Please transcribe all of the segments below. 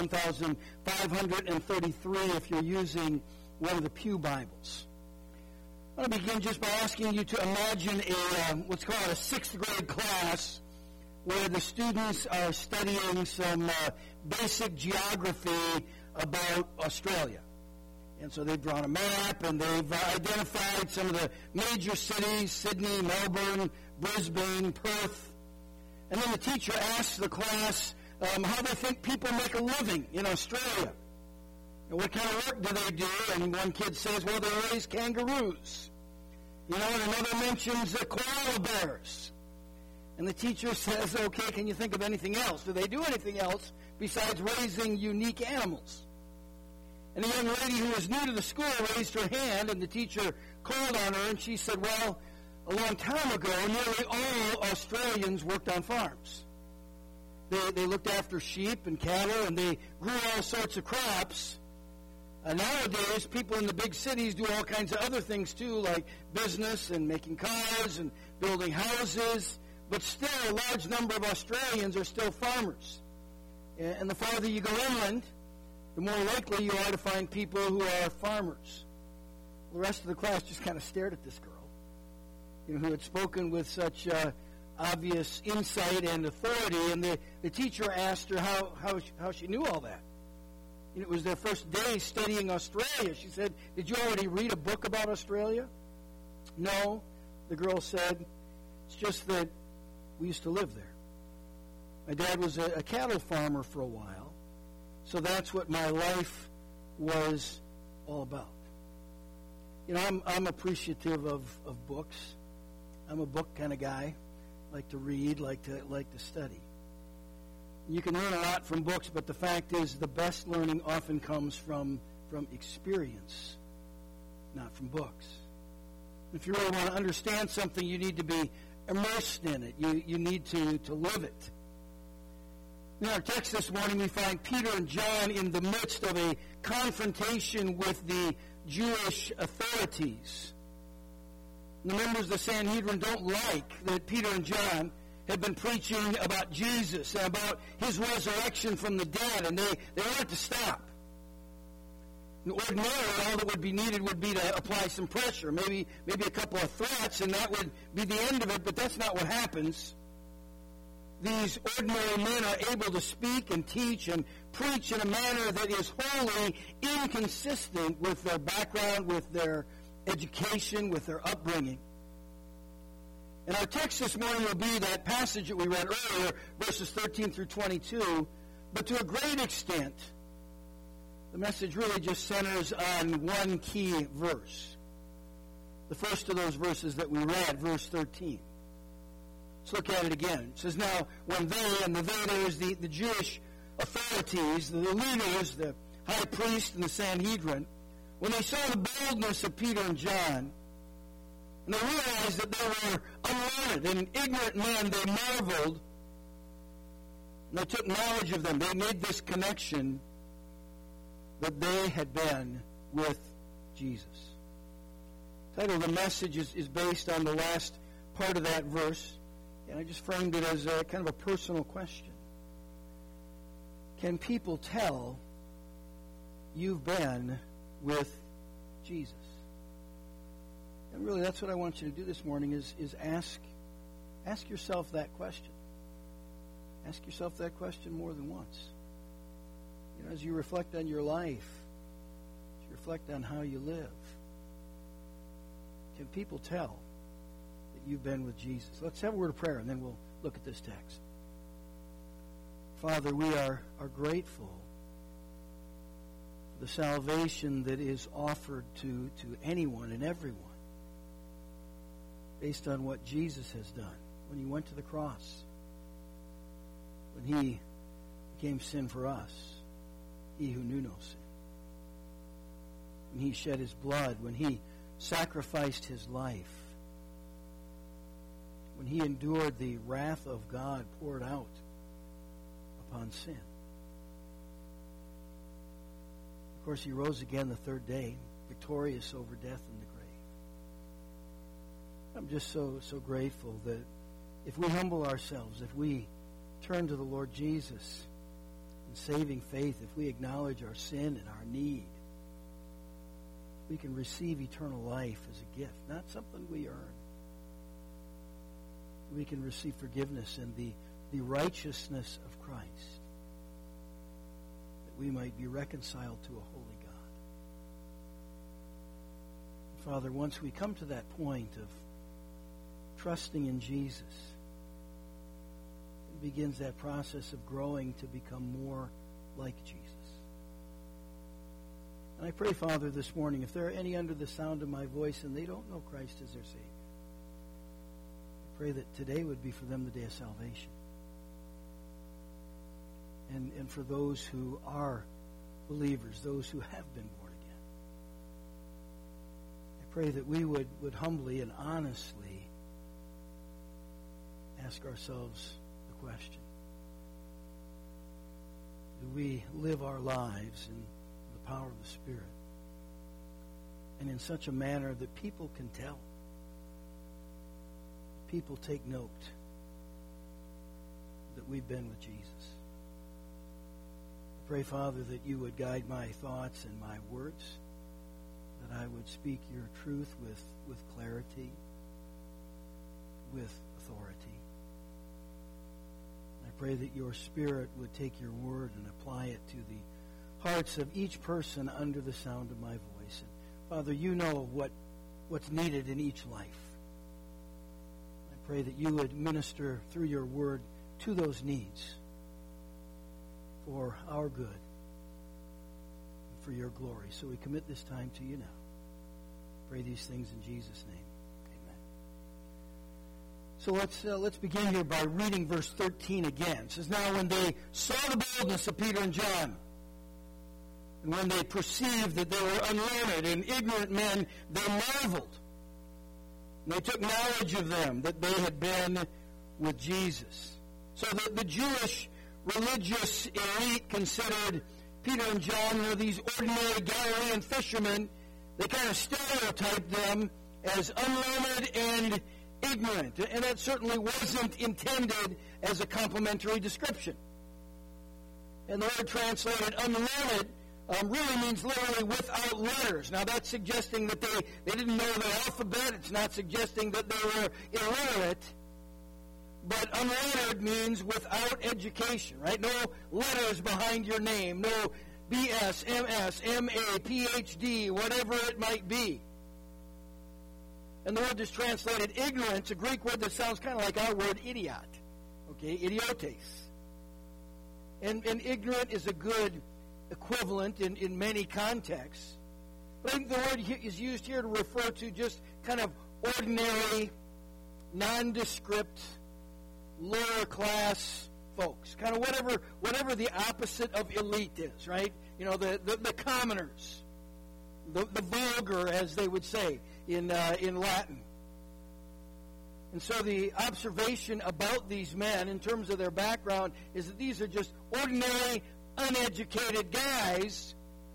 1533 if you're using one of the Pew Bibles. I want to begin just by asking you to imagine what's called a 6th grade class where the students are studying some basic geography about Australia. And so they've drawn a map and they've identified some of the major cities, Sydney, Melbourne, Brisbane, Perth. And then the teacher asks the class how they think people make a living in Australia. And what kind of work do they do? And one kid says, well, they raise kangaroos. And another mentions koala bears. And the teacher says, okay, can you think of anything else? Do they do anything else besides raising unique animals? And a young lady who was new to the school raised her hand, and the teacher called on her, and she said, well, a long time ago, nearly all Australians worked on farms. They looked after sheep and cattle, and they grew all sorts of crops. Nowadays, people in the big cities do all kinds of other things, too, like business and making cars and building houses. But still, a large number of Australians are still farmers. And the farther you go inland, the more likely you are to find people who are farmers. The rest of the class just kind of stared at this girl, who had spoken with such obvious insight and authority. And the teacher asked her how she knew all that. It was their first day studying Australia. She said, did you already read a book about Australia? No, the girl said, it's just that we used to live there. My dad was a cattle farmer for a while, so that's what my life was all about. I'm appreciative of books. I'm a book kind of guy. Like to read, like to study. You can learn a lot from books, but the fact is the best learning often comes from experience, not from books. If you really want to understand something, you need to be immersed in it. You need to live it. In our text this morning, we find Peter and John in the midst of a confrontation with the Jewish authorities. The members of the Sanhedrin don't like that Peter and John had been preaching about Jesus and about his resurrection from the dead, and they want it to stop. And ordinarily, all that would be needed would be to apply some pressure, maybe a couple of threats, and that would be the end of it, but that's not what happens. These ordinary men are able to speak and teach and preach in a manner that is wholly inconsistent with their background, with their education, with their upbringing. And our text this morning will be that passage that we read earlier, verses 13 through 22, but to a great extent, the message really just centers on one key verse. The first of those verses that we read, verse 13. Let's look at it again. It says, now, when they, and the they there is the Jewish authorities, the leaders, the high priest and the Sanhedrin, when they saw the boldness of Peter and John, and they realized that they were unlearned and ignorant men, they marveled, and they took knowledge of them. They made this connection that they had been with Jesus. The title of the message is based on the last part of that verse, and I just framed it as a kind of a personal question. Can people tell you've been with Jesus? And really, that's what I want you to do this morning is ask yourself that question. Ask yourself that question more than once. As you reflect on your life, as you reflect on how you live, can people tell that you've been with Jesus? Let's have a word of prayer, and then we'll look at this text. Father, we are grateful for the salvation that is offered to anyone and everyone based on what Jesus has done when he went to the cross, when he became sin for us, he who knew no sin, when he shed his blood, when he sacrificed his life, when he endured the wrath of God poured out upon sin. Of course, he rose again the third day, victorious over death and the grave. I'm just so grateful that if we humble ourselves, if we turn to the Lord Jesus, and saving faith, if we acknowledge our sin and our need, we can receive eternal life as a gift, not something we earn. We can receive forgiveness and the righteousness of Christ, that we might be reconciled to a holy God. Father, once we come to that point of trusting in Jesus, it begins that process of growing to become more like Jesus. And I pray, Father, this morning, if there are any under the sound of my voice and they don't know Christ as their Savior, I pray that today would be for them the day of salvation. And for those who are believers, those who have been born again, I pray that we would humbly and honestly ask ourselves the question: do we live our lives in the power of the Spirit and in such a manner that people can tell, people take note that we've been with Jesus? I pray, Father, that you would guide my thoughts and my words, that I would speak your truth with clarity, with authority. I pray that your Spirit would take your word and apply it to the hearts of each person under the sound of my voice. And Father, you know what's needed in each life. I pray that you would minister through your word to those needs for our good and for your glory. So we commit this time to you now. Pray these things in Jesus' name. So let's begin here by reading verse 13 again. It says, "Now when they saw the boldness of Peter and John, and when they perceived that they were unlearned and ignorant men, they marveled. And they took knowledge of them, that they had been with Jesus." So the Jewish religious elite considered Peter and John were these ordinary Galilean fishermen. They kind of stereotyped them as unlearned and ignorant. And that certainly wasn't intended as a complimentary description. And the word translated unlearned really means literally without letters. Now that's suggesting that they didn't know the alphabet. It's not suggesting that they were illiterate. But unlettered means without education, right? No letters behind your name. No BS, MS, MA, PhD, whatever it might be. And the word that's translated ignorance, a Greek word that sounds kind of like our word idiot. Okay, idiotes. And ignorant is a good equivalent in many contexts. But I think the word is used here to refer to just kind of ordinary, nondescript, lower class folks. Kind of whatever the opposite of elite is, right? You know, the commoners. The vulgar, as they would say in Latin. And so the observation about these men in terms of their background is that these are just ordinary, uneducated guys.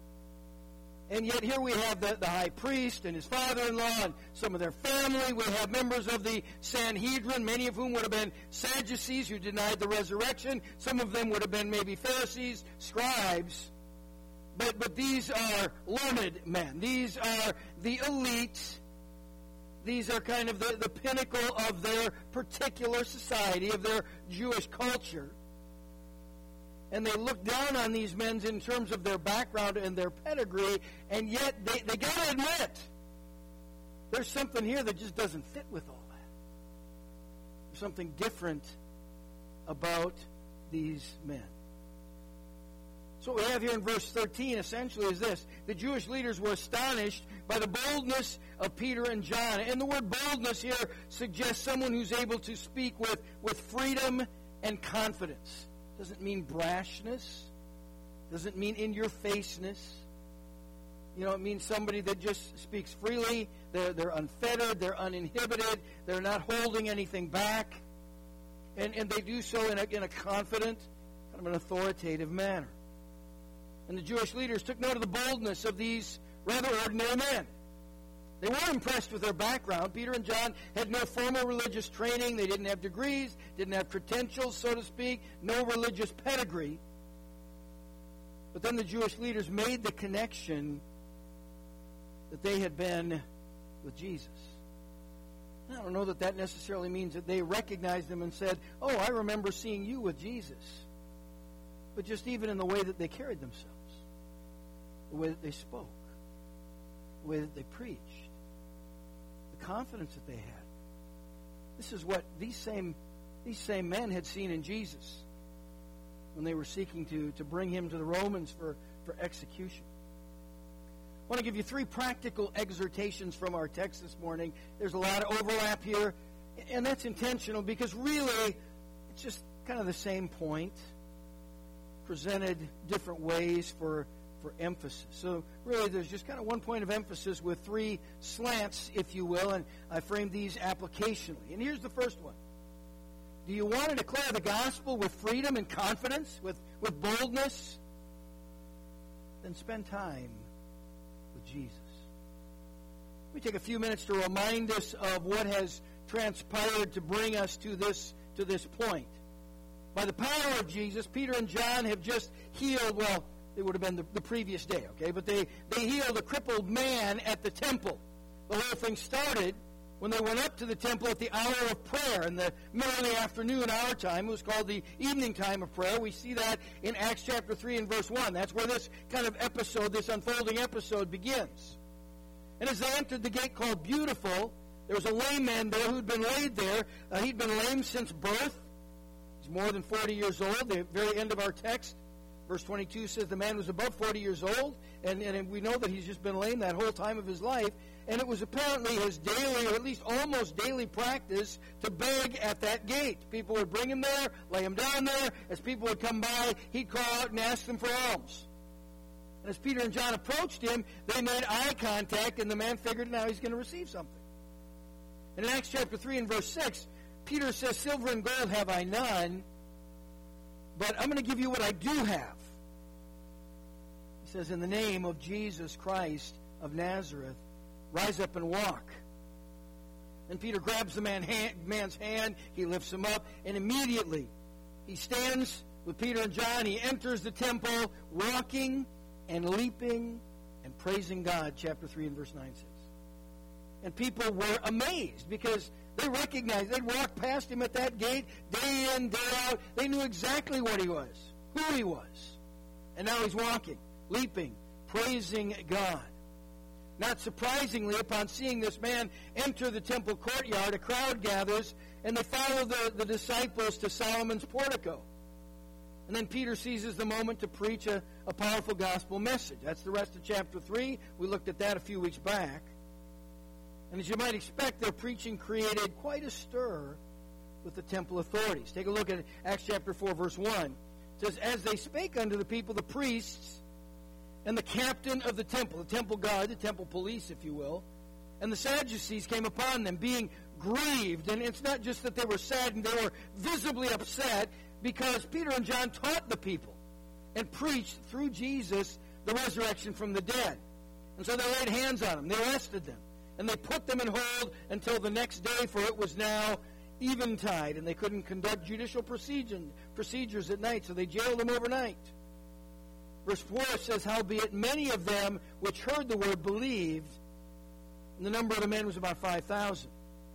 And yet here we have the high priest and his father-in-law and some of their family. We have members of the Sanhedrin, many of whom would have been Sadducees who denied the resurrection. Some of them would have been maybe Pharisees, scribes. But these are learned men. These are the elite. These are kind of the pinnacle of their particular society, of their Jewish culture. And they look down on these men in terms of their background and their pedigree, and yet they got to admit there's something here that just doesn't fit with all that. There's something different about these men. So what we have here in verse 13 essentially is this. The Jewish leaders were astonished by the boldness of Peter and John. And the word boldness here suggests someone who's able to speak with freedom and confidence. Doesn't mean brashness. Doesn't mean in-your-faceness. You know, it means somebody that just speaks freely. They're unfettered. They're uninhibited. They're not holding anything back. And they do so in a confident, kind of an authoritative manner. And the Jewish leaders took note of the boldness of these rather ordinary men. They weren't impressed with their background. Peter and John had no formal religious training. They didn't have degrees, didn't have credentials, so to speak, no religious pedigree. But then the Jewish leaders made the connection that they had been with Jesus. I don't know that that necessarily means that they recognized him and said, oh, I remember seeing you with Jesus. But just even in the way that they carried themselves, the way that they spoke, the way that they preached, the confidence that they had. This is what these same men had seen in Jesus when they were seeking to bring him to the Romans for execution. I want to give you 3 practical exhortations from our text this morning. There's a lot of overlap here, and that's intentional because really it's just kind of the same point presented different ways for emphasis. So really there's just kind of one point of emphasis with 3 slants, if you will, and I framed these applicationally. And here's the first one. Do you want to declare the gospel with freedom and confidence, with boldness? Then spend time with Jesus. Let me take a few minutes to remind us of what has transpired to bring us to this point. By the power of Jesus, Peter and John have just healed, well, it would have been the previous day, okay? But they healed a crippled man at the temple. The whole thing started when they went up to the temple at the hour of prayer in the middle of the afternoon, our time. It was called the evening time of prayer. We see that in Acts chapter 3 and verse 1. That's where this kind of episode, this unfolding episode begins. And as they entered the gate called Beautiful, there was a lame man there who'd been laid there. He'd been lame since birth. He's more than 40 years old. The very end of our text, verse 22 says the man was above 40 years old, and we know that he's just been lame that whole time of his life. And it was apparently his daily, or at least almost daily practice to beg at that gate. People would bring him there, lay him down there. As people would come by, he'd call out and ask them for alms. And as Peter and John approached him, they made eye contact, and the man figured now he's going to receive something. And in Acts chapter 3 and verse 6, Peter says, silver and gold have I none, but I'm going to give you what I do have. He says, in the name of Jesus Christ of Nazareth, rise up and walk. Then Peter grabs the man's hand, he lifts him up, and immediately he stands with Peter and John. He enters the temple, walking and leaping and praising God, chapter 3 and verse 9 says. And people were amazed because they recognized, they'd walked past him at that gate day in, day out. They knew exactly what he was, who he was. And now he's walking, leaping, praising God. Not surprisingly, upon seeing this man enter the temple courtyard, a crowd gathers, and they follow the disciples to Solomon's portico. And then Peter seizes the moment to preach a powerful gospel message. That's the rest of chapter 3. We looked at that a few weeks back. And as you might expect, their preaching created quite a stir with the temple authorities. Take a look at Acts chapter 4, verse 1. It says, as they spake unto the people, the priests and the captain of the temple guard, the temple police, if you will, and the Sadducees came upon them, being grieved. And it's not just that they were saddened, they were visibly upset because Peter and John taught the people and preached through Jesus the resurrection from the dead. And so they laid hands on them, they arrested them, and they put them in hold until the next day, for it was now eventide, and they couldn't conduct judicial procedures at night, so they jailed them overnight. Verse 4 says, howbeit many of them which heard the word believed, and the number of the men was about 5,000.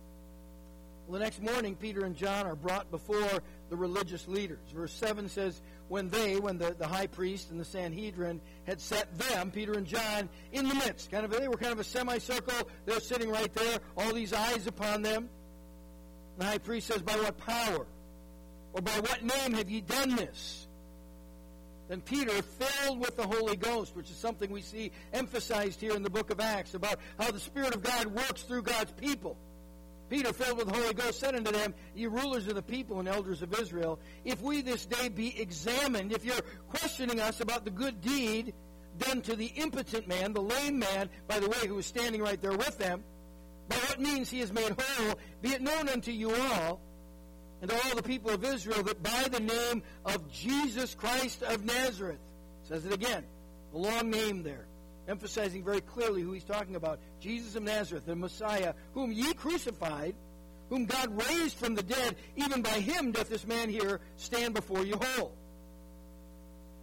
Well, the next morning, Peter and John are brought before the religious leaders. Verse 7 says, when the high priest and the Sanhedrin had set them, Peter and John, in the midst. They were kind of a semicircle. They're sitting right there, all these eyes upon them. The high priest says, by what power? Or by what name have ye done this? Then Peter, filled with the Holy Ghost, which is something we see emphasized here in the book of Acts, about how the Spirit of God works through God's people. Peter, filled with the Holy Ghost, said unto them, ye rulers of the people and elders of Israel, if we this day be examined, if you're questioning us about the good deed done to the impotent man, the lame man, by the way, who was standing right there with them, by what means he is made whole, be it known unto you all, and to all the people of Israel, that by the name of Jesus Christ of Nazareth, says it again, a long name there, emphasizing very clearly who he's talking about, Jesus of Nazareth, the Messiah, whom ye crucified, whom God raised from the dead, even by him doth this man here stand before you whole.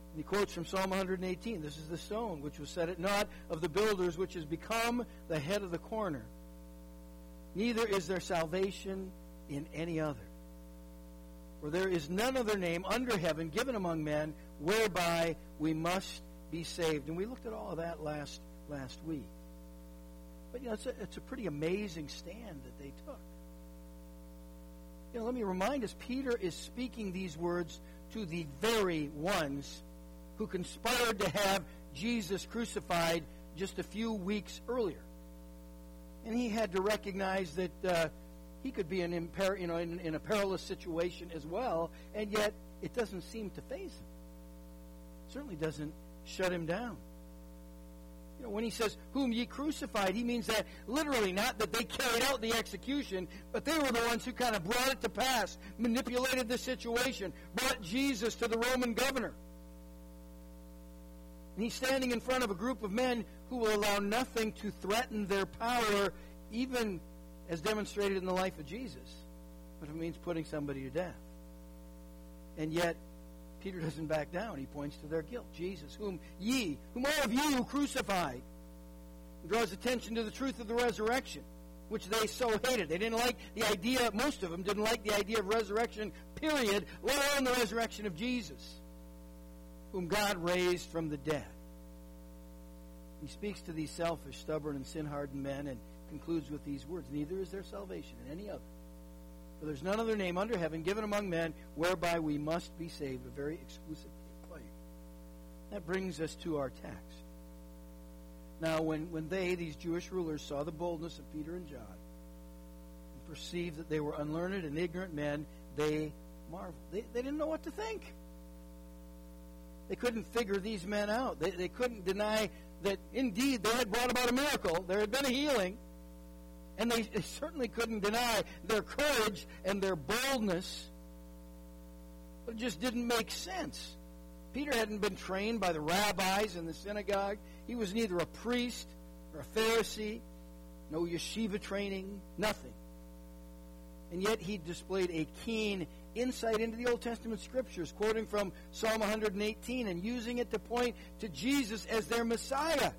And he quotes from Psalm 118, "This is the stone which was set at naught of the builders, which has become the head of the corner. Neither is there salvation in any other. For there is none other name under heaven given among men whereby we must be saved." And we looked at all of that last week. But, it's a pretty amazing stand that they took. Let me remind us, Peter is speaking these words to the very ones who conspired to have Jesus crucified just a few weeks earlier. And he had to recognize that he could be in a perilous situation as well, and yet it doesn't seem to faze him. It certainly doesn't shut him down. When he says, "whom ye crucified," he means that literally, not that they carried out the execution, but they were the ones who kind of brought it to pass, manipulated the situation, brought Jesus to the Roman governor. And he's standing in front of a group of men who will allow nothing to threaten their power, even as demonstrated in the life of Jesus, but it means putting somebody to death. And yet, Peter doesn't back down. He points to their guilt. "Jesus, whom all of you crucified," and draws attention to the truth of the resurrection, which they so hated. They didn't like the idea, most of them didn't like the idea of resurrection, period, let alone the resurrection of Jesus, whom God raised from the dead. He speaks to these selfish, stubborn, and sin-hardened men and concludes with these words, "Neither is there salvation in any other. For there's none other name under heaven given among men whereby we must be saved." A very exclusive claim. That brings us to our text. Now, when these Jewish rulers, saw the boldness of Peter and John and perceived that they were unlearned and ignorant men, they marveled. They didn't know what to think. They couldn't figure these men out. They couldn't deny that, indeed, they had brought about a miracle. There had been a healing. And they certainly couldn't deny their courage and their boldness. But it just didn't make sense. Peter hadn't been trained by the rabbis in the synagogue. He was neither a priest or a Pharisee, no yeshiva training, nothing. And yet he displayed a keen insight into the Old Testament Scriptures, quoting from Psalm 118 and using it to point to Jesus as their Messiah.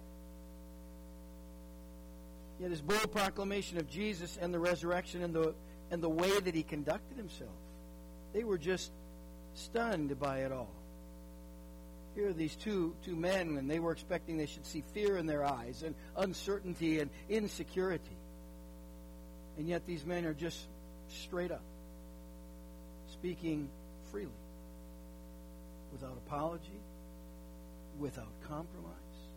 Yet his bold proclamation of Jesus and the resurrection and the way that he conducted himself, they were just stunned by it all. Here are these two men, and they were expecting they should see fear in their eyes and uncertainty and insecurity. And yet these men are just straight up, speaking freely, without apology, without compromise,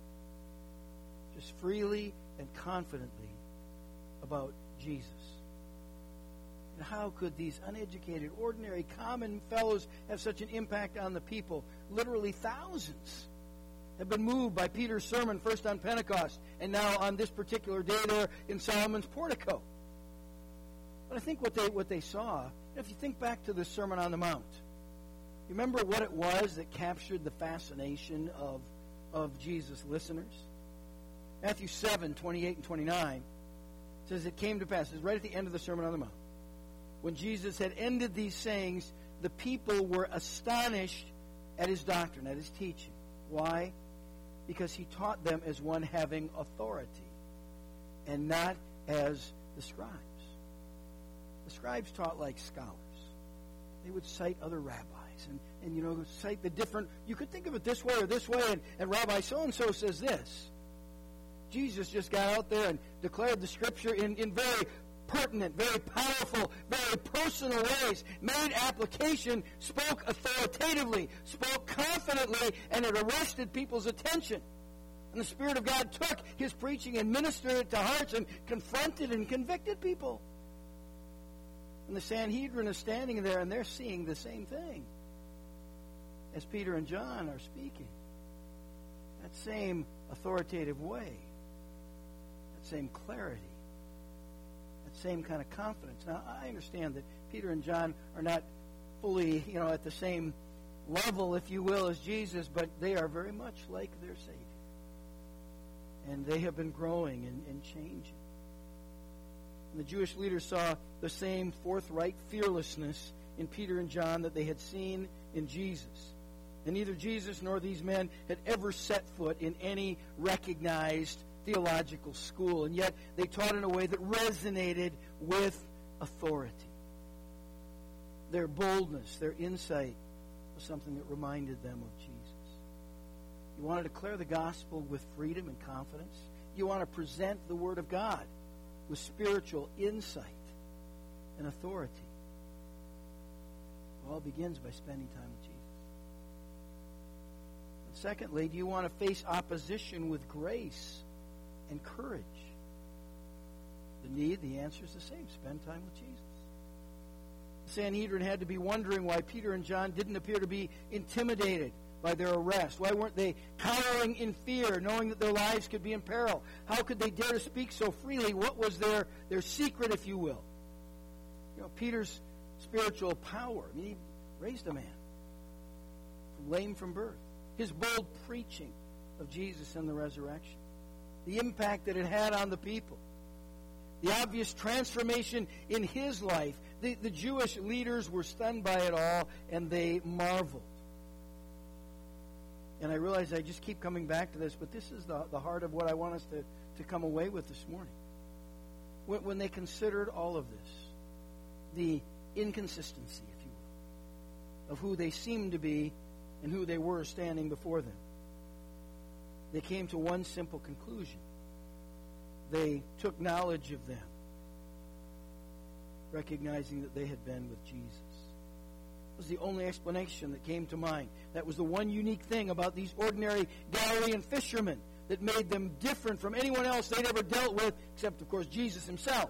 just freely and confidently about Jesus. And how could these uneducated, ordinary, common fellows have such an impact on the people? Literally thousands have been moved by Peter's sermon, first on Pentecost, and now on this particular day there in Solomon's portico. But I think what they saw, if you think back to the Sermon on the Mount, you remember what it was that captured the fascination of Jesus' listeners? Matthew 7, 28 and 29 says, "It came to pass," it's right at the end of the Sermon on the Mount, "when Jesus had ended these sayings, the people were astonished at his doctrine," at his teaching. Why? Because he taught them as one having authority and not as the scribes. The scribes taught like scholars. They would cite other rabbis and cite the different, you could think of it this way or this way, and Rabbi so-and-so says this. Jesus just got out there and declared the Scripture in very pertinent, very powerful, very personal ways, made application, spoke authoritatively, spoke confidently, and it arrested people's attention. And the Spirit of God took his preaching and ministered it to hearts and confronted and convicted people. And the Sanhedrin is standing there, and they're seeing the same thing as Peter and John are speaking. That same authoritative way, that same clarity, that same kind of confidence. Now, I understand that Peter and John are not fully, at the same level, if you will, as Jesus, but they are very much like their Savior. And they have been growing and changing. And the Jewish leaders saw the same forthright fearlessness in Peter and John that they had seen in Jesus. And neither Jesus nor these men had ever set foot in any recognized theological school. And yet they taught in a way that resonated with authority. Their boldness, their insight was something that reminded them of Jesus. You want to declare the gospel with freedom and confidence. You want to present the Word of God with spiritual insight and authority. It all begins by spending time with Jesus. And secondly, do you want to face opposition with grace and courage? The answer is the same. Spend time with Jesus. The Sanhedrin had to be wondering why Peter and John didn't appear to be intimidated by their arrest. Why weren't they cowering in fear, knowing that their lives could be in peril? How could they dare to speak so freely? What was their secret, if you will? Peter's spiritual power. He raised a man lame from birth. His bold preaching of Jesus and the resurrection. The impact that it had on the people. The obvious transformation in his life. The Jewish leaders were stunned by it all, and they marveled. And I realize I just keep coming back to this, but this is the heart of what I want us to come away with this morning. When they considered all of this, the inconsistency, if you will, of who they seemed to be and who they were standing before them, they came to one simple conclusion. They took knowledge of them, recognizing that they had been with Jesus. It was the only explanation that came to mind. That was the one unique thing about these ordinary Galilean fishermen that made them different from anyone else they'd ever dealt with, except, of course, Jesus himself.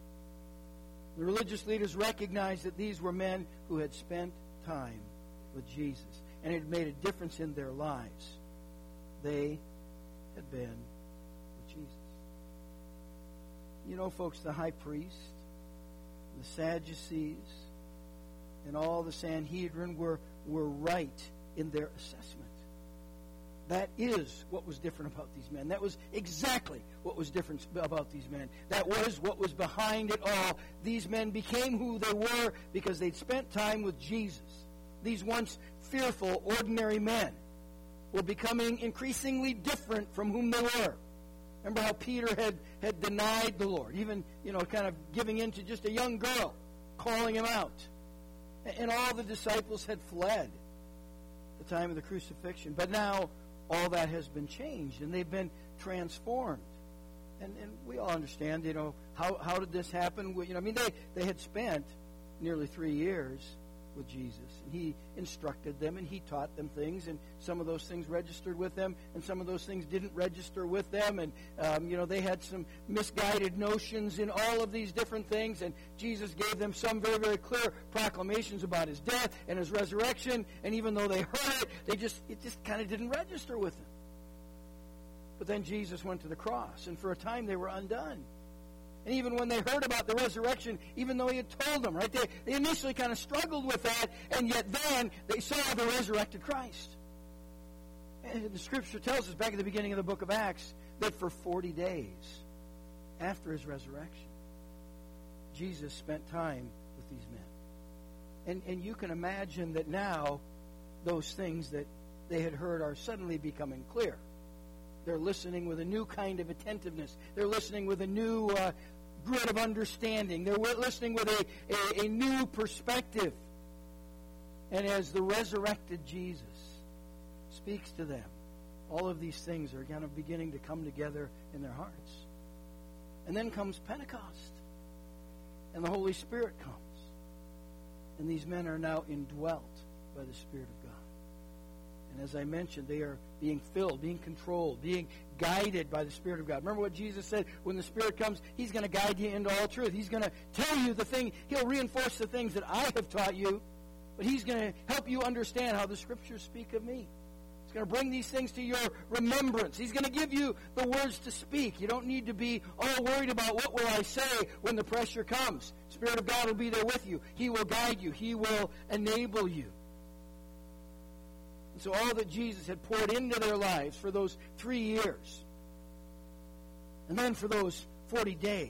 The religious leaders recognized that these were men who had spent time with Jesus, and it had made a difference in their lives. They had been with Jesus. You know, folks, the high priest, the Sadducees, and all the Sanhedrin were right in their assessment. That is what was different about these men. That was exactly what was different about these men. That was what was behind it all. These men became who they were because they'd spent time with Jesus. These once fearful, ordinary men were becoming increasingly different from whom they were. Remember how Peter had denied the Lord, even, kind of giving in to just a young girl, calling him out. And all the disciples had fled at the time of the crucifixion. But now all that has been changed, and they've been transformed. And we all understand, how did this happen? They had spent nearly 3 years with Jesus. And he instructed them, and he taught them things, and some of those things registered with them, and some of those things didn't register with them. And, they had some misguided notions in all of these different things, and Jesus gave them some very, very clear proclamations about his death and his resurrection, and even though they heard it, it just kind of didn't register with them. But then Jesus went to the cross, and for a time they were undone. And even when they heard about the resurrection, even though he had told them, right, they initially kind of struggled with that, and yet then they saw the resurrected Christ. And the Scripture tells us back at the beginning of the book of Acts that for 40 days after his resurrection, Jesus spent time with these men. And you can imagine that now those things that they had heard are suddenly becoming clear. They're listening with a new kind of attentiveness. They're listening with a new grid of understanding. They're listening with a new perspective. And as the resurrected Jesus speaks to them, all of these things are kind of beginning to come together in their hearts. And then comes Pentecost. And the Holy Spirit comes. And these men are now indwelt by the Spirit of God. And as I mentioned, they are being filled, being controlled, being guided by the Spirit of God. Remember what Jesus said? When the Spirit comes, he's going to guide you into all truth. He's going to tell you the thing. He'll reinforce the things that I have taught you. But he's going to help you understand how the Scriptures speak of me. He's going to bring these things to your remembrance. He's going to give you the words to speak. You don't need to be all worried about what will I say when the pressure comes. The Spirit of God will be there with you. He will guide you. He will enable you. And so all that Jesus had poured into their lives for those 3 years, and then for those 40 days,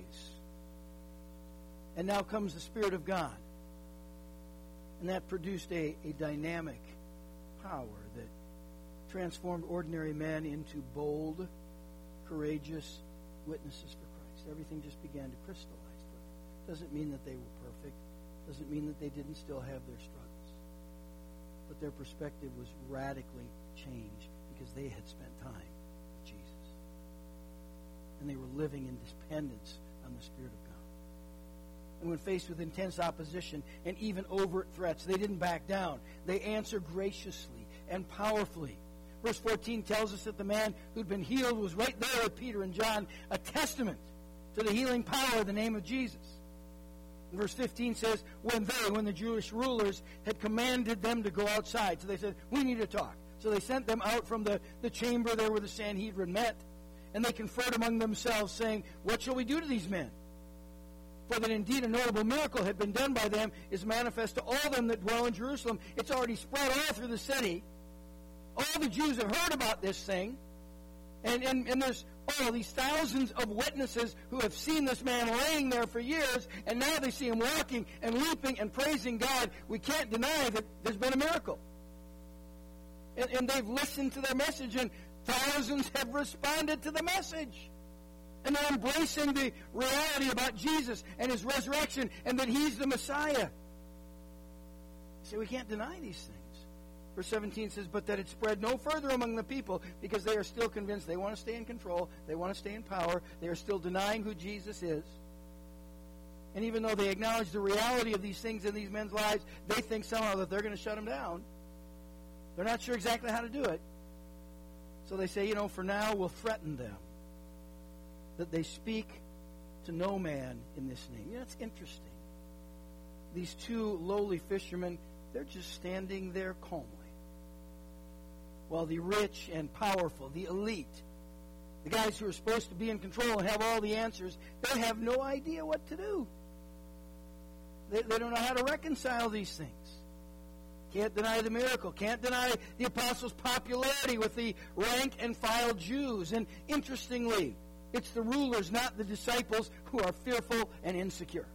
and now comes the Spirit of God. And that produced a dynamic power that transformed ordinary men into bold, courageous witnesses for Christ. Everything just began to crystallize for them. Doesn't mean that they were perfect. Doesn't mean that they didn't still have their struggles. But their perspective was radically changed because they had spent time with Jesus. And they were living in dependence on the Spirit of God. And when faced with intense opposition and even overt threats, they didn't back down. They answered graciously and powerfully. Verse 14 tells us that the man who'd been healed was right there with Peter and John, a testament to the healing power of the name of Jesus. And verse 15 says, when the Jewish rulers had commanded them to go outside. So they said, we need to talk. So they sent them out from the chamber there where the Sanhedrin met. And they conferred among themselves, saying, what shall we do to these men? For that indeed a notable miracle had been done by them is manifest to all them that dwell in Jerusalem. It's already spread all through the city. All the Jews have heard about this thing. And there's these thousands of witnesses who have seen this man laying there for years, and now they see him walking and leaping and praising God. We can't deny that there's been a miracle. And they've listened to their message, and thousands have responded to the message. And they're embracing the reality about Jesus and His resurrection and that He's the Messiah. So we can't deny these things. Verse 17 says, but that it spread no further among the people because they are still convinced they want to stay in control, they want to stay in power, they are still denying who Jesus is. And even though they acknowledge the reality of these things in these men's lives, they think somehow that they're going to shut them down. They're not sure exactly how to do it. So they say, for now we'll threaten them that they speak to no man in this name. It's interesting. These two lowly fishermen, they're just standing there calmly. While the rich and powerful, the elite, the guys who are supposed to be in control and have all the answers, they have no idea what to do. They don't know how to reconcile these things. Can't deny the miracle. Can't deny the apostles' popularity with the rank and file Jews. And interestingly, it's the rulers, not the disciples, who are fearful and insecure.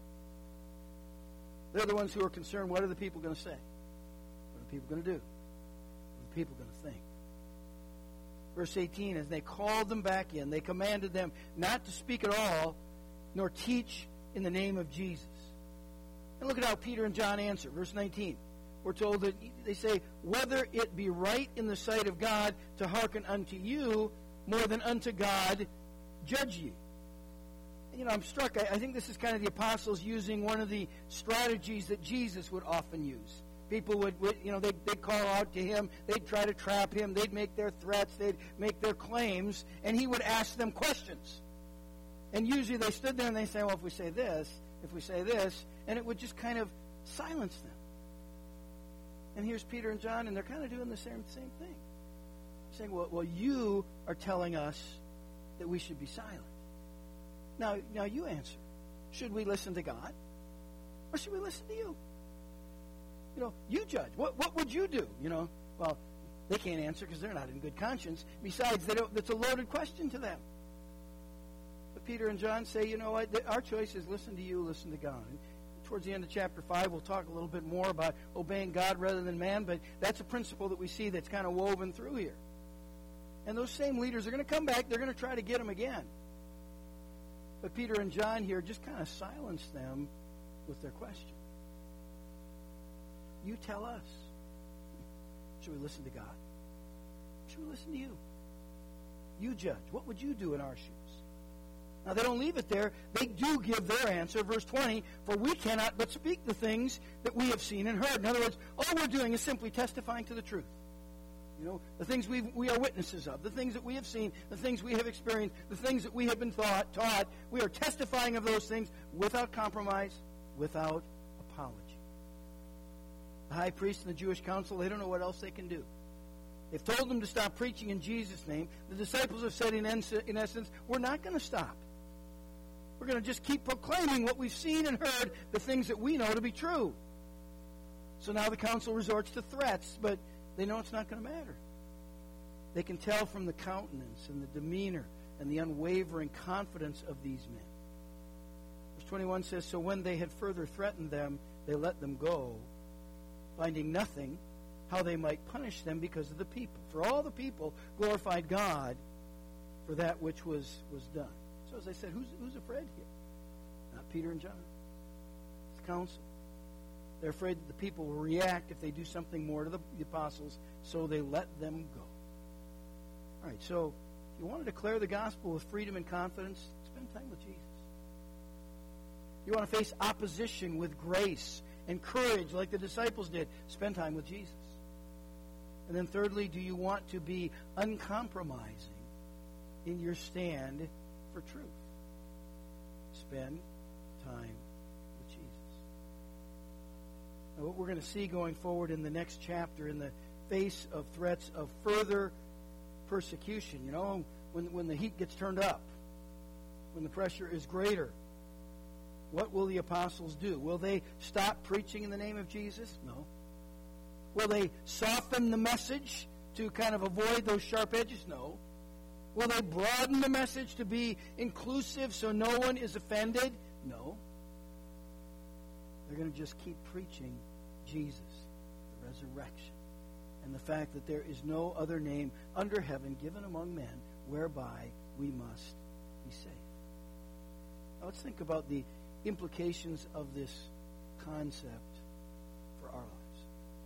They're the ones who are concerned, what are the people going to say? What are the people going to do? What are the people going to think? Verse 18, as they called them back in, they commanded them not to speak at all, nor teach in the name of Jesus. And look at how Peter and John answer. Verse 19, we're told that they say, whether it be right in the sight of God to hearken unto you more than unto God, judge ye. I'm struck. I think this is kind of the apostles using one of the strategies that Jesus would often use. People would they'd call out to Him. They'd try to trap Him. They'd make their threats. They'd make their claims. And He would ask them questions. And usually they stood there and they say, well, if we say this, and it would just kind of silence them. And here's Peter and John, and they're kind of doing the same thing. Saying, well, you are telling us that we should be silent. Now you answer. Should we listen to God? Or should we listen to you? You judge. What would you do? Well, they can't answer because they're not in good conscience. Besides, that's a loaded question to them. But Peter and John say, you know what? Our choice is listen to you, listen to God. And towards the end of chapter 5, we'll talk a little bit more about obeying God rather than man, but that's a principle that we see that's kind of woven through here. And those same leaders are going to come back. They're going to try to get them again. But Peter and John here just kind of silence them with their question. You tell us. Should we listen to God? Should we listen to you? You judge. What would you do in our shoes? Now, they don't leave it there. They do give their answer. Verse 20, for we cannot but speak the things that we have seen and heard. In other words, all we're doing is simply testifying to the truth. The things we are witnesses of, the things that we have seen, the things we have experienced, the things that we have been taught. We are testifying of those things without compromise, without apology. The high priest and the Jewish council, they don't know what else they can do. They've told them to stop preaching in Jesus' name. The disciples have said, in essence, we're not going to stop. We're going to just keep proclaiming what we've seen and heard, the things that we know to be true. So now the council resorts to threats, but they know it's not going to matter. They can tell from the countenance and the demeanor and the unwavering confidence of these men. Verse 21 says, so when they had further threatened them, they let them go, finding nothing how they might punish them because of the people. For all the people glorified God for that which was done. So as I said, who's afraid here? Not Peter and John. It's the council. They're afraid that the people will react if they do something more to the apostles, so they let them go. All right, so if you want to declare the gospel with freedom and confidence, spend time with Jesus. You want to face opposition with grace and courage like the disciples did, spend time with Jesus. And then thirdly, do you want to be uncompromising in your stand for truth? Spend time with Jesus. Now, what we're going to see going forward in the next chapter, in the face of threats of further persecution, when the heat gets turned up, when the pressure is greater, what will the apostles do? Will they stop preaching in the name of Jesus? No. Will they soften the message to kind of avoid those sharp edges? No. Will they broaden the message to be inclusive so no one is offended? No. They're going to just keep preaching Jesus, the resurrection, and the fact that there is no other name under heaven given among men whereby we must be saved. Now let's think about the implications of this concept for our lives.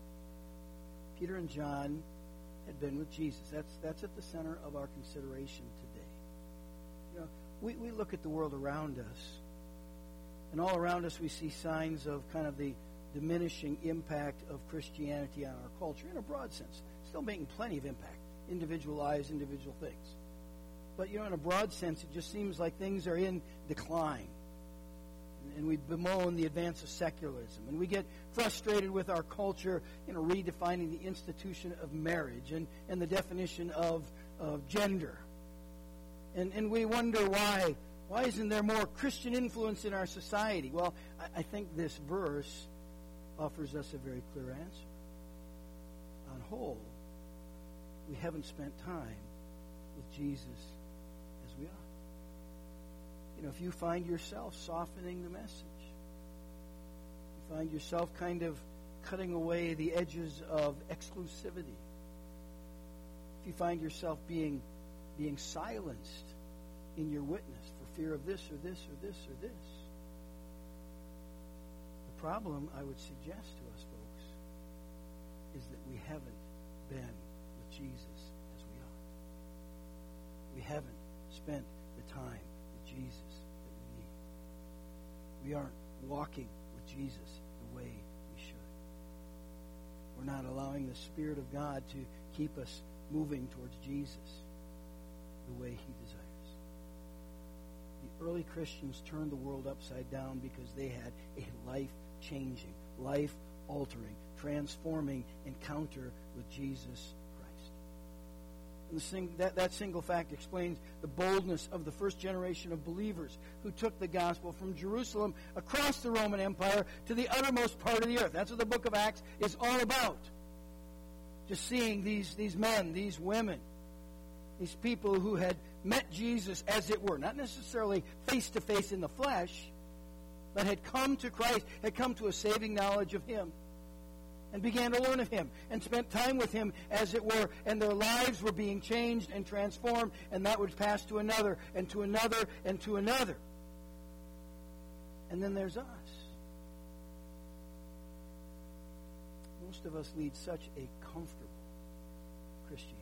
Peter and John had been with Jesus. That's at the center of our consideration today. We look at the world around us, and all around us we see signs of kind of the diminishing impact of Christianity on our culture in a broad sense. Still making plenty of impact, individual lives, individual things. But, in a broad sense, it just seems like things are in decline. And we bemoan the advance of secularism. And we get frustrated with our culture, redefining the institution of marriage and the definition of gender. And we wonder why isn't there more Christian influence in our society? Well, I think this verse offers us a very clear answer. On whole, we haven't spent time with Jesus as we ought. If you find yourself softening the message, you find yourself kind of cutting away the edges of exclusivity, if you find yourself being silenced in your witness for fear of this or this or this or this, the problem, I would suggest to us, folks, is that we haven't been with Jesus as we ought. We haven't spent the time with Jesus that we need. We aren't walking with Jesus the way we should. We're not allowing the Spirit of God to keep us moving towards Jesus the way He desires. The early Christians turned the world upside down because they had a life-changing, life-altering, transforming encounter with Jesus Christ. And that single fact explains the boldness of the first generation of believers who took the gospel from Jerusalem across the Roman Empire to the uttermost part of the earth. That's what the book of Acts is all about. Just seeing these men, these women, these people who had met Jesus as it were, not necessarily face-to-face in the flesh, but had come to Christ, had come to a saving knowledge of Him, and began to learn of Him, and spent time with Him as it were, and their lives were being changed and transformed, and that would pass to another, and to another, and to another. And then there's us. Most of us lead such a comfortable Christianity.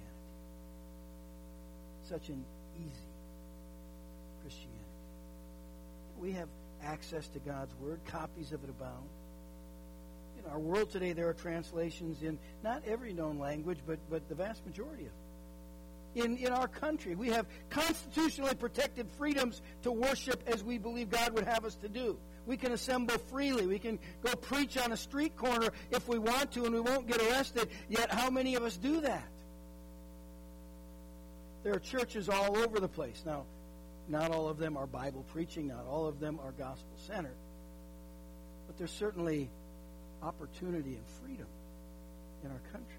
Such an easy Christianity. We have access to God's Word. Copies of it abound. In our world today, there are translations in not every known language, but the vast majority of them. In our country, we have constitutionally protected freedoms to worship as we believe God would have us to do. We can assemble freely. We can go preach on a street corner if we want to, and we won't get arrested. Yet, how many of us do that? There are churches all over the place. Now, not all of them are Bible preaching. Not all of them are gospel-centered. But there's certainly opportunity and freedom in our country.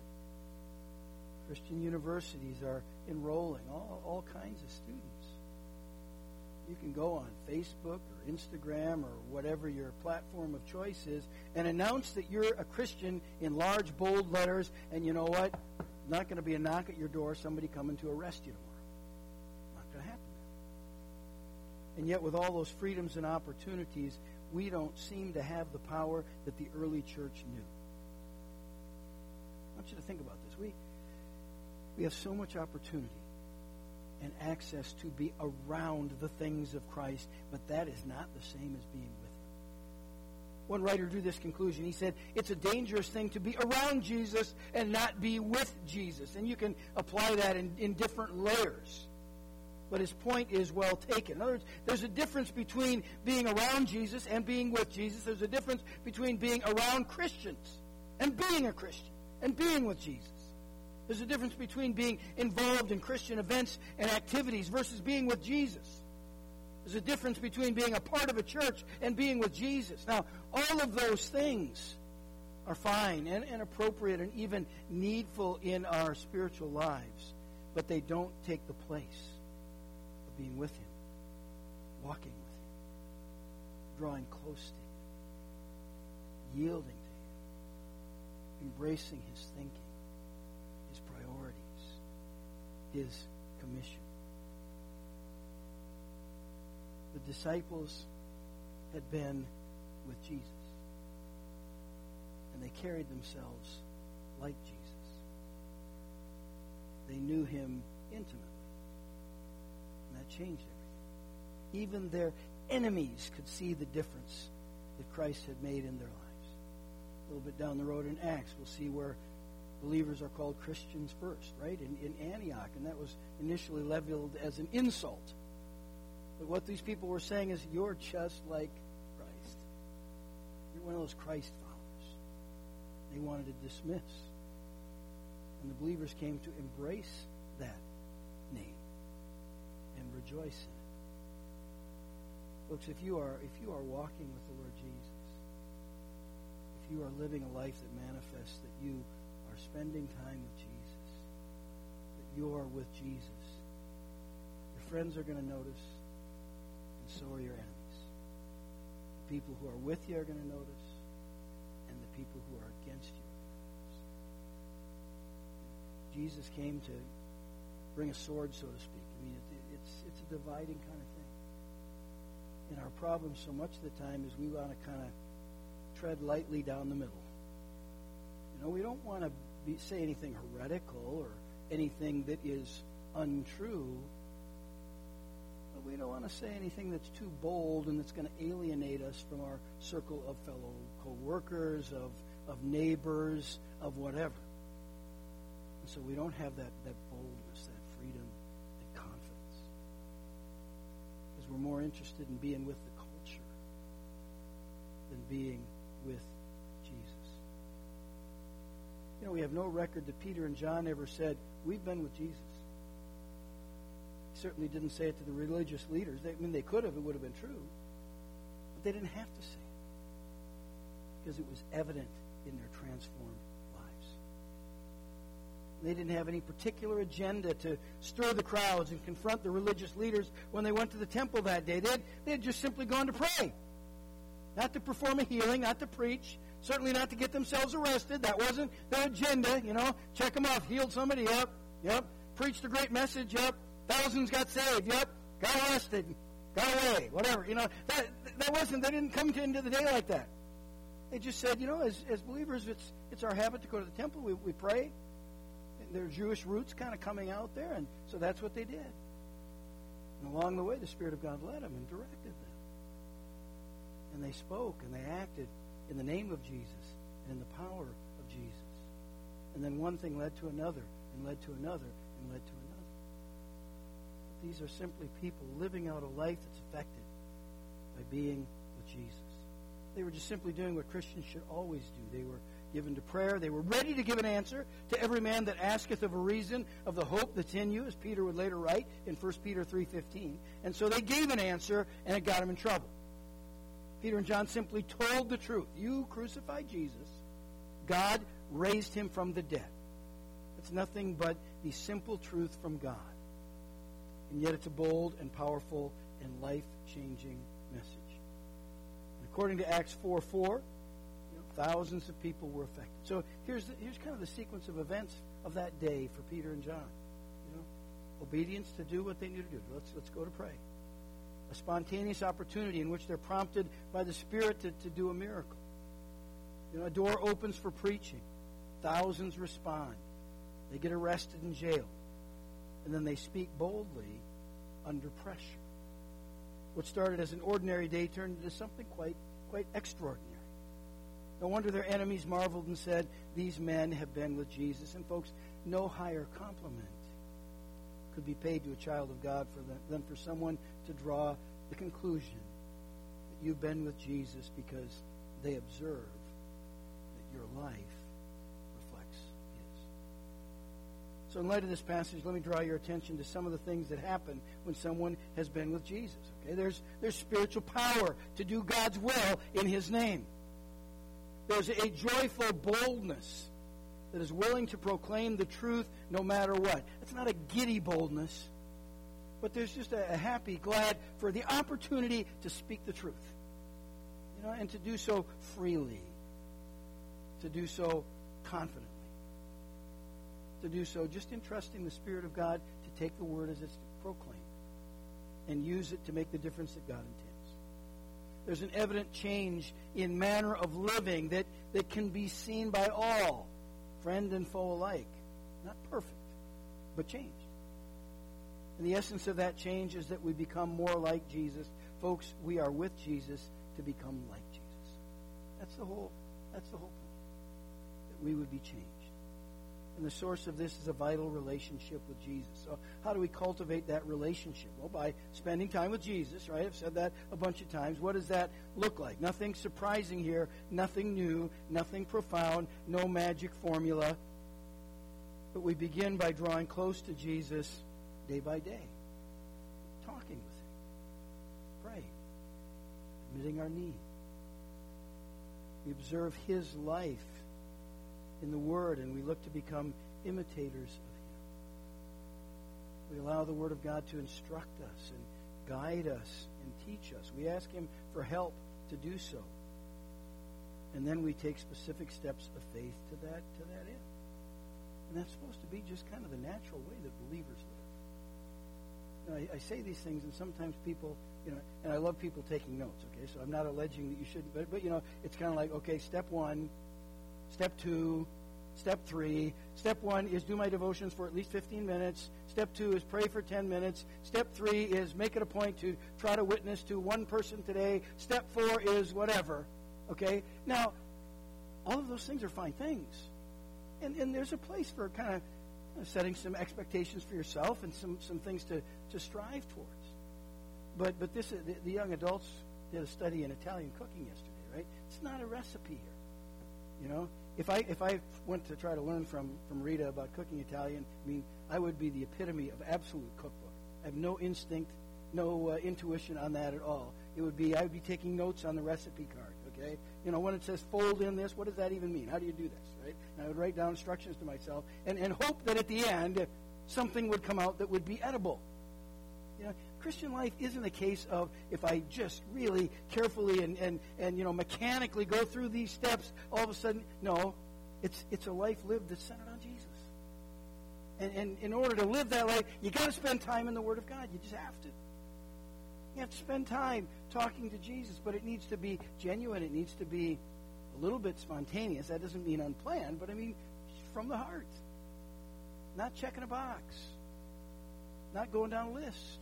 Christian universities are enrolling all kinds of students. You can go on Facebook or Instagram or whatever your platform of choice is and announce that you're a Christian in large, bold letters, and you know what? Not going to be a knock at your door, somebody coming to arrest you tomorrow. Not going to happen. And yet with all those freedoms and opportunities, we don't seem to have the power that the early church knew. I want you to think about this. We have so much opportunity and access to be around the things of Christ, but that is not the same as being with Him. One writer drew this conclusion. He said, it's a dangerous thing to be around Jesus and not be with Jesus. And you can apply that in different layers. But his point is well taken. In other words, there's a difference between being around Jesus and being with Jesus. There's a difference between being around Christians and being a Christian and being with Jesus. There's a difference between being involved in Christian events and activities versus being with Jesus. There's a difference between being a part of a church and being with Jesus. Now, all of those things are fine and appropriate and even needful in our spiritual lives, but they don't take the place of being with Him, walking with Him, drawing close to Him, yielding to Him, embracing His thinking, His priorities, His commission. The disciples had been with Jesus, and they carried themselves like Jesus. They knew Him intimately, and that changed everything. Even their enemies could see the difference that Christ had made in their lives. A little bit down the road in Acts, we'll see where believers are called Christians first, right? In Antioch, and that was initially leveled as an insult. But what these people were saying is, you're just like Christ. You're one of those Christ followers. They wanted to dismiss. And the believers came to embrace that name and rejoice in it. Folks, if you are walking with the Lord Jesus, if you are living a life that manifests that you are spending time with Jesus, that you are with Jesus, your friends are going to notice, and so are your enemies. The people who are with you are going to notice, and the people who are against you are going to notice. Jesus came to bring a sword, so to speak. I mean, it's a dividing kind of thing. And our problem so much of the time is we want to kind of tread lightly down the middle. You know, we don't want to say anything heretical or anything that is untrue. But we don't want to say anything that's too bold and that's going to alienate us from our circle of fellow co-workers, of neighbors, of whatever. And so we don't have that boldness, that freedom, that confidence. Because we're more interested in being with the culture than being with Jesus. You know, we have no record that Peter and John ever said, we've been with Jesus. He certainly didn't say it to the religious leaders. They could have. It would have been true. But they didn't have to say it because it was evident in their transformed lives. They didn't have any particular agenda to stir the crowds and confront the religious leaders when they went to the temple that day. They had just simply gone to pray. Not to perform a healing, not to preach, certainly not to get themselves arrested. That wasn't their agenda, you know. Check them off, healed somebody, yep. Preached a great message, yep. Thousands got saved, yep. Got arrested, got away, whatever. You know, that wasn't, they didn't come into the day like that. They just said, you know, as believers, it's our habit to go to the temple, we pray. Their Jewish roots kind of coming out there, and so that's what they did. And along the way, the Spirit of God led them and directed them. And they spoke and they acted in the name of Jesus and in the power of Jesus. And then one thing led to another and led to another and led to another. But these are simply people living out a life that's affected by being with Jesus. They were just simply doing what Christians should always do. They were given to prayer. They were ready to give an answer to every man that asketh of a reason of the hope that's in you, as Peter would later write in 1 Peter 3:15. And so they gave an answer, and it got them in trouble. Peter and John simply told the truth. You crucified Jesus. God raised him from the dead. It's nothing but the simple truth from God. And yet it's a bold and powerful and life-changing message. And according to Acts 4:4, thousands of people were affected. So here's kind of the sequence of events of that day for Peter and John. Obedience to do what they need to do. Let's go to pray. A spontaneous opportunity in which they're prompted by the Spirit to do a miracle. A door opens for preaching. Thousands respond. They get arrested and jailed. And then they speak boldly under pressure. What started as an ordinary day turned into something quite extraordinary. No wonder their enemies marveled and said, "These men have been with Jesus." And folks, no higher compliment could be paid to a child of God than for someone to draw the conclusion that you've been with Jesus because they observe that your life reflects His. So in light of this passage, let me draw your attention to some of the things that happen when someone has been with Jesus. Okay, there's spiritual power to do God's will in His name. There's a joyful boldness that is willing to proclaim the truth no matter what. It's not a giddy boldness, but there's just a happy, glad for the opportunity to speak the truth. And to do so freely, to do so confidently, to do so just in trusting the Spirit of God to take the word as it's proclaimed and use it to make the difference that God intends. There's an evident change in manner of living that can be seen by all, friend and foe alike. Not perfect, but changed. And the essence of that change is that we become more like Jesus. Folks, we are with Jesus to become like Jesus. That's the whole point. That we would be changed. And the source of this is a vital relationship with Jesus. So how do we cultivate that relationship? Well, by spending time with Jesus, right? I've said that a bunch of times. What does that look like? Nothing surprising here, nothing new, nothing profound, no magic formula. But we begin by drawing close to Jesus day by day, talking with Him, praying, admitting our need. We observe His life in the Word, and we look to become imitators of Him. We allow the Word of God to instruct us and guide us and teach us. We ask Him for help to do so. And then we take specific steps of faith to that end. And that's supposed to be just kind of the natural way that believers live. I say these things, and sometimes people, and I love people taking notes, okay? So I'm not alleging that you shouldn't, but it's kind of like, okay, step 1, Step 2, Step 3. Step 1 is do my devotions for at least 15 minutes. Step 2 is pray for 10 minutes. Step 3 is make it a point to try to witness to one person today. Step 4 is whatever. Okay? Now, all of those things are fine things. And there's a place for kind of setting some expectations for yourself and some things to strive towards. But this the young adults did a study in Italian cooking yesterday, right? It's not a recipe here. If I went to try to learn from Rita about cooking Italian, I would be the epitome of absolute cookbook. I have no instinct, no intuition on that at all. I would be taking notes on the recipe card, okay? When it says fold in this, what does that even mean? How do you do this, right? And I would write down instructions to myself and hope that at the end something would come out that would be edible. Christian life isn't a case of if I just really carefully and mechanically go through these steps, all of a sudden, no. It's a life lived that's centered on Jesus. And in order to live that life, you got to spend time in the Word of God. You just have to. You have to spend time talking to Jesus, but it needs to be genuine. It needs to be a little bit spontaneous. That doesn't mean unplanned, but from the heart. Not checking a box. Not going down a list.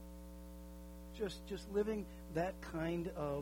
Just living that kind of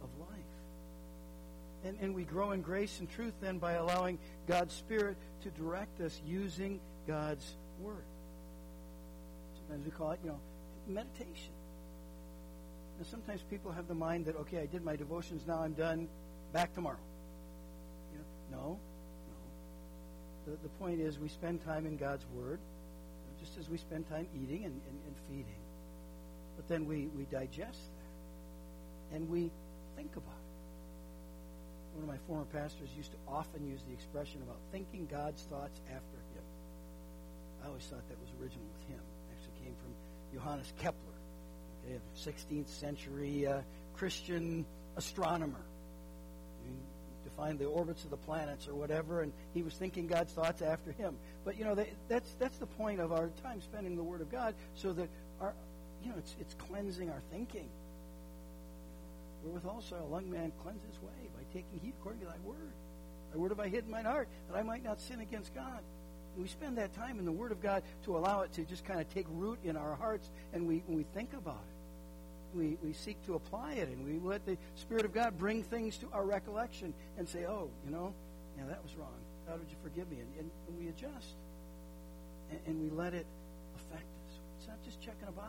life. And we grow in grace and truth then by allowing God's Spirit to direct us using God's Word. Sometimes we call it, meditation. And sometimes people have the mind that, okay, I did my devotions, now I'm done, back tomorrow. No. The point is we spend time in God's Word, just as we spend time eating and feeding. But then we digest that, and we think about it. One of my former pastors used to often use the expression about thinking God's thoughts after Him. I always thought that was original with him. It actually came from Johannes Kepler. okay, a 16th century Christian astronomer. He defined the orbits of the planets or whatever, and he was thinking God's thoughts after him. But, that's the point of our time spending the Word of God, so that it's cleansing our thinking. Wherewithal shall a young man cleanse his way, by taking heed according to thy word. Thy word have I hid in mine heart, that I might not sin against God. And we spend that time in the Word of God to allow it to just kind of take root in our hearts, and we think about it. We seek to apply it, and we let the Spirit of God bring things to our recollection and say, that was wrong. God, would you forgive me? And we adjust. And we let it affect us. It's not just checking a box.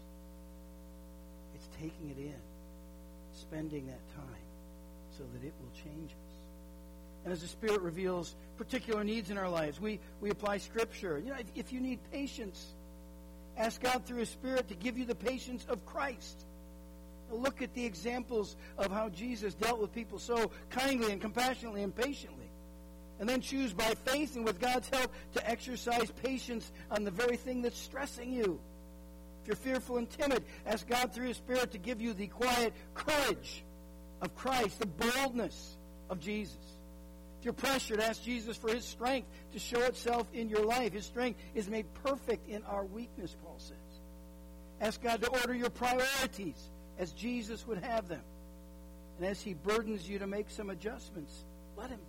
It's taking it in, spending that time so that it will change us. And as the Spirit reveals particular needs in our lives, we apply Scripture. If you need patience, ask God through His Spirit to give you the patience of Christ. Look at the examples of how Jesus dealt with people so kindly and compassionately and patiently. And then choose by faith and with God's help to exercise patience on the very thing that's stressing you. If you're fearful and timid, ask God through His Spirit to give you the quiet courage of Christ, the boldness of Jesus. If you're pressured, ask Jesus for His strength to show itself in your life. His strength is made perfect in our weakness, Paul says. Ask God to order your priorities as Jesus would have them. And as He burdens you to make some adjustments, let Him.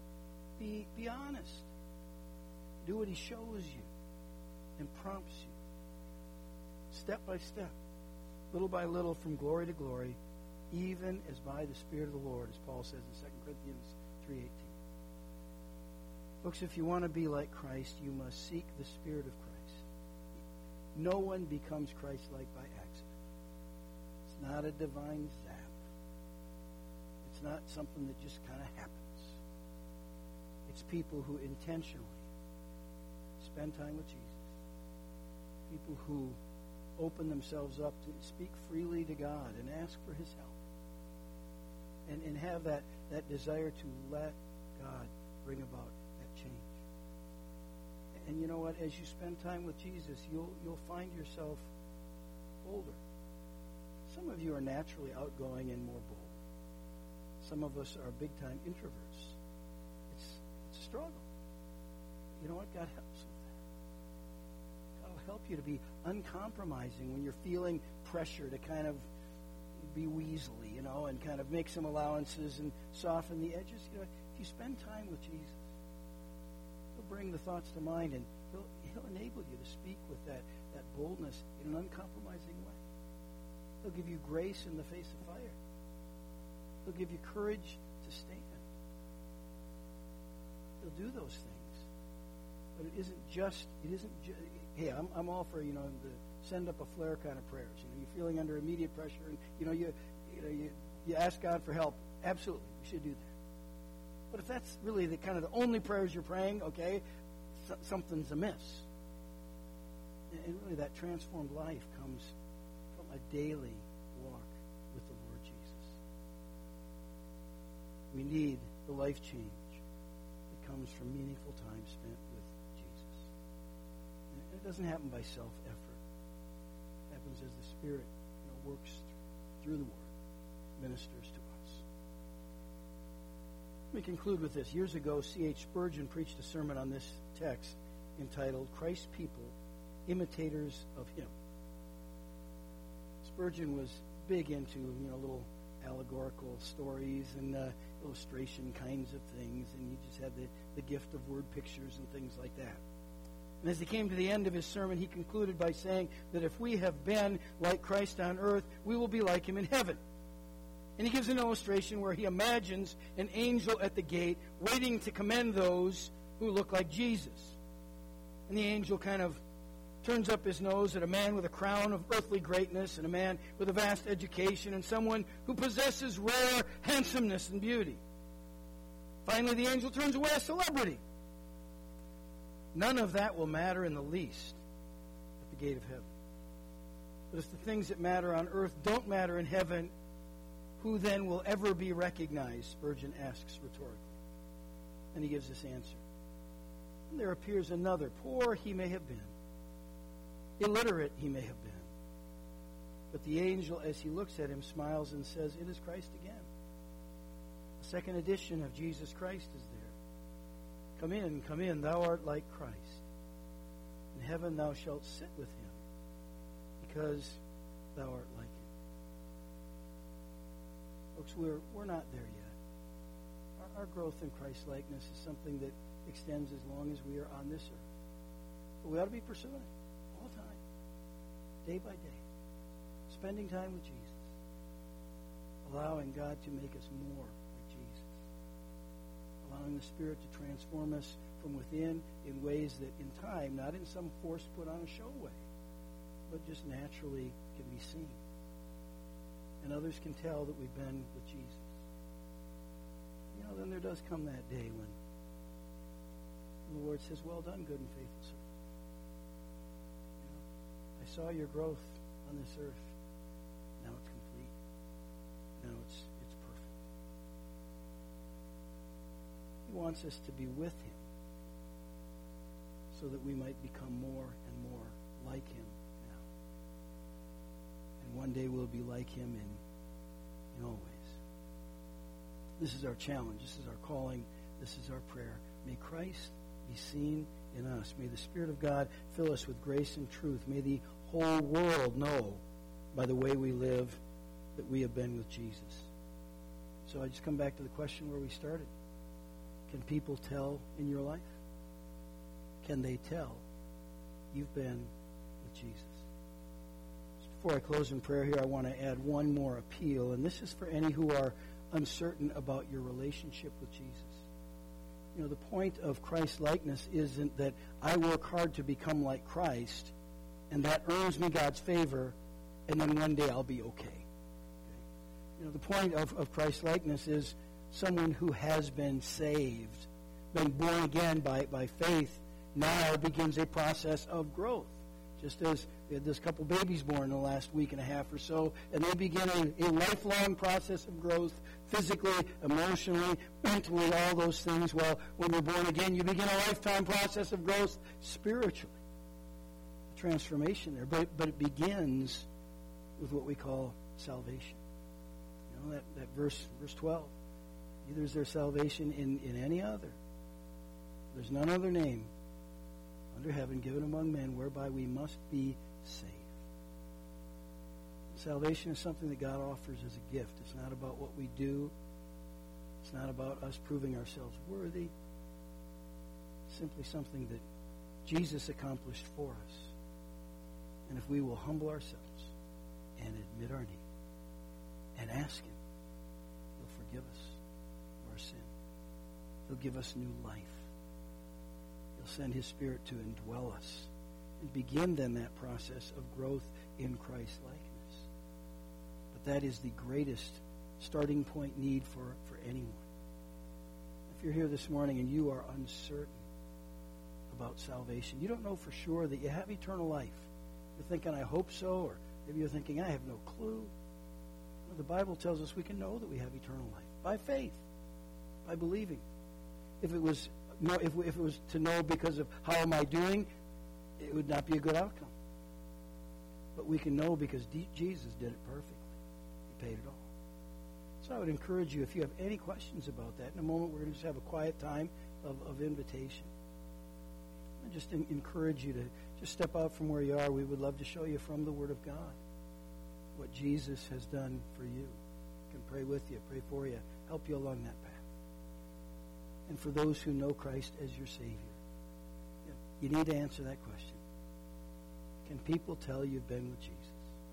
Be honest. Do what He shows you and prompts you. Step by step, little by little, from glory to glory, even as by the Spirit of the Lord, as Paul says in 2 Corinthians 3:18. Folks, if you want to be like Christ, you must seek the Spirit of Christ. No one becomes Christ-like by accident. It's not a divine zap. It's not something that just kind of happens. It's people who intentionally spend time with Jesus. People who open themselves up to speak freely to God and ask for His help. And have that desire to let God bring about that change. And you know what? As you spend time with Jesus, you'll find yourself bolder. Some of you are naturally outgoing and more bold. Some of us are big-time introverts. It's a struggle. You know what? God helps with that. God will help you to be uncompromising when you're feeling pressure to kind of be weaselly, and kind of make some allowances and soften the edges. If you spend time with Jesus, He'll bring the thoughts to mind, and He'll enable you to speak with that boldness in an uncompromising way. He'll give you grace in the face of fire. He'll give you courage to stand. He'll do those things. But it isn't just, hey, I'm all for, the send up a flare kind of prayers. You're feeling under immediate pressure, and, you ask God for help. Absolutely, you should do that. But if that's really the only prayers you're praying, okay, something's amiss. And really that transformed life comes from a daily walk with the Lord Jesus. We need the life change that comes from meaningful time spent with Jesus. And it doesn't happen by self-effort. It happens as the Spirit works through the Word, ministers to us. Let me conclude with this. Years ago, C.H. Spurgeon preached a sermon on this text entitled, Christ's People, Imitators of Him. Spurgeon was big into, little allegorical stories and illustration kinds of things, and he just had the gift of word pictures and things like that. And as he came to the end of his sermon, he concluded by saying that if we have been like Christ on earth, we will be like Him in heaven. And he gives an illustration where he imagines an angel at the gate waiting to commend those who look like Jesus. And the angel kind of turns up his nose at a man with a crown of earthly greatness and a man with a vast education and someone who possesses rare handsomeness and beauty. Finally, the angel turns away a celebrity. None of that will matter in the least at the gate of heaven. But if the things that matter on earth don't matter in heaven, who then will ever be recognized? Spurgeon asks rhetorically. And he gives this answer. And there appears another. Poor he may have been. Illiterate he may have been. But the angel, as he looks at him, smiles and says, "It is Christ again." The second edition of Jesus Christ is there. Come in, thou art like Christ. In heaven thou shalt sit with him, because thou art like him. Folks, we're not there yet. Our growth in Christ-likeness is something that extends as long as we are on this earth. But we ought to be pursuing it all the time, day by day, spending time with Jesus, allowing God to make us more like Jesus, allowing the Spirit to transform us from within in ways that in time, not in some forced put on a show way, but just naturally can be seen. And others can tell that we've been with Jesus. You know, then there does come that day when the Lord says, "Well done, good and faithful servant. You know, I saw your growth on this earth. Now it's complete. Now it's perfect." He wants us to be with him so that we might become more and more like him now. And one day we'll be like him in all ways. This is our challenge. This is our calling. This is our prayer. May Christ be seen in us. May the Spirit of God fill us with grace and truth. May the whole world know by the way we live that we have been with Jesus. So I just come back to the question where we started. Can people tell in your life? Can they tell you've been with Jesus? Just before I close in prayer here, I want to add one more appeal, and this is for any who are uncertain about your relationship with Jesus. You know, the point of Christ-likeness isn't that I work hard to become like Christ, and that earns me God's favor, and then one day I'll be okay. You know, the point of Christ-likeness is someone who has been saved, been born again by faith, now begins a process of growth. Just as we had this couple babies born in the last week and a half or so, and they begin a lifelong process of growth, physically, emotionally, mentally, all those things. Well, when you're born again, you begin a lifetime process of growth spiritually. A transformation there. But it begins with what we call salvation. You know, that verse 12. Neither is there salvation in any other. There's none other name under heaven given among men whereby we must be saved. Salvation is something that God offers as a gift. It's not about what we do. It's not about us proving ourselves worthy. It's simply something that Jesus accomplished for us. And if we will humble ourselves and admit our need and ask him, he'll forgive us of our sin. He'll give us new life. He'll send his Spirit to indwell us and begin then that process of growth in Christ-likeness. But that is the greatest starting point need for anyone. If you're here this morning and you are uncertain about salvation, you don't know for sure that you have eternal life. You're thinking, I hope so, or maybe you're thinking, I have no clue. Well, the Bible tells us we can know that we have eternal life by faith, by believing. If it was to know because of how am I doing, it would not be a good outcome. But we can know because Jesus did it perfectly. He paid it all. So I would encourage you, if you have any questions about that, in a moment we're going to just have a quiet time of invitation. I just encourage you to just step out from where you are. We would love to show you from the Word of God what Jesus has done for you. I can pray with you, pray for you, help you along that path. And for those who know Christ as your Savior, you need to answer that question. Can people tell you've been with Jesus?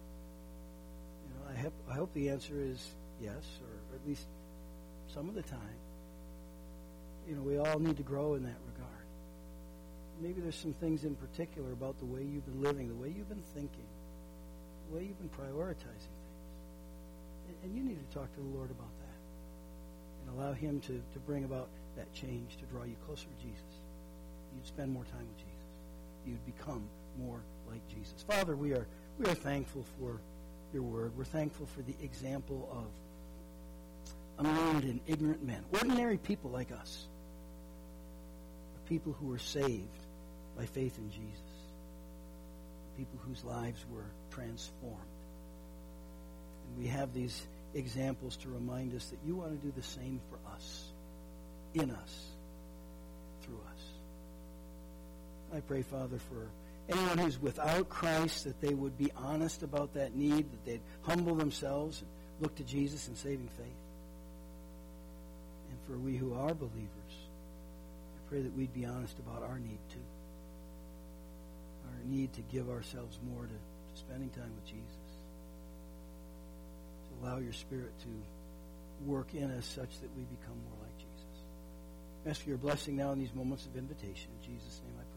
You know, I hope the answer is yes, or at least some of the time. You know, we all need to grow in that regard. Maybe there's some things in particular about the way you've been living, the way you've been thinking, the way you've been prioritizing things. And you need to talk to the Lord about that and allow him to bring about that change to draw you closer to Jesus. You'd spend more time with Jesus. You'd become more like Jesus. Father, we are thankful for your word. We're thankful for the example of unlearned and ignorant men, ordinary people like us, people who were saved by faith in Jesus, people whose lives were transformed And we have these examples to remind us that you want to do the same for us, in us, through us. I pray, Father, for anyone who's without Christ, that they would be honest about that need, that they'd humble themselves and look to Jesus in saving faith. And for we who are believers, I pray that we'd be honest about our need too. Our need to give ourselves more to spending time with Jesus. To allow your Spirit to work in us such that we become more like Jesus. I ask for your blessing now in these moments of invitation. In Jesus' name I pray.